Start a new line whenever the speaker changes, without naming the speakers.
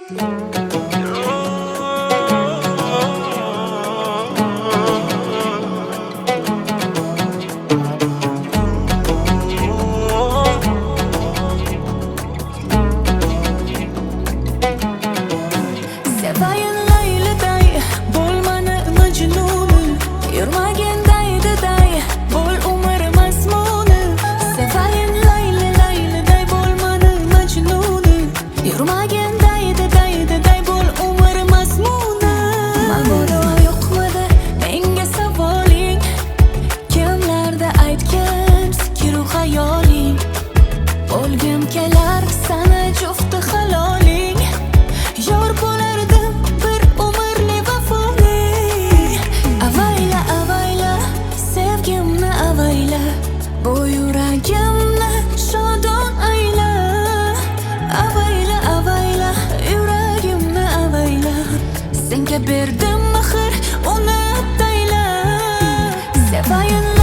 Sevayin layliday, bo'lmani majnuni. Yurmagin daydiday, bo'l umr mazmuni. Sevayin layliday, bo'lmani majnuni. Yurmagin daydiday, bo'l umr mazmuni. Mabodo yo'qmidi menga savoling, kimlarda aytgan fikru xayoling. O'lgim kelar sana jufti haloling. Yor bo'lardim bir umrli vafoli. Avayla, avayla, sevgimni avayla, bu yuragimni shodon ayla. Avayla, avayla, yuragimni avayla, senga berdim mehr, uni tayla. Sevayin